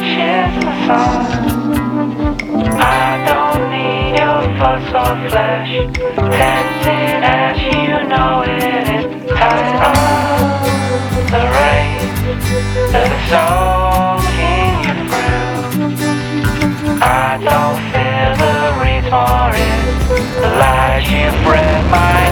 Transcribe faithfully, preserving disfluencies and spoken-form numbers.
share my sun. I don't need your fuss or flesh. Dancing as you know it is tied on the rain that is soaking you through. I don't feel the reason for it. The lies you've read my